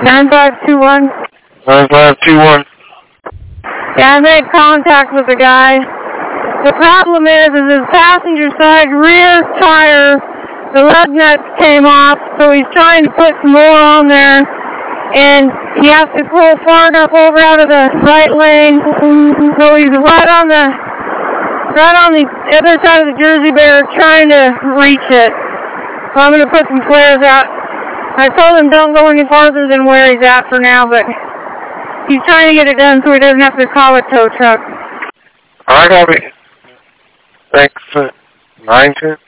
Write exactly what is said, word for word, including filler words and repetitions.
nine five two one. nine five two one. Yeah, I made contact with the guy. The problem is, is his passenger side rear tire, the lug nuts came off, so he's trying to put some more on there, and he has to pull far enough over out of the right lane, so he's right on the, right on the other side of the Jersey Bear trying to reach it. So I'm going to put some flares out. I told him don't go any farther than where he's at for now, but he's trying to get it done so he doesn't have to call a tow truck. I got it. Thanks. nine two.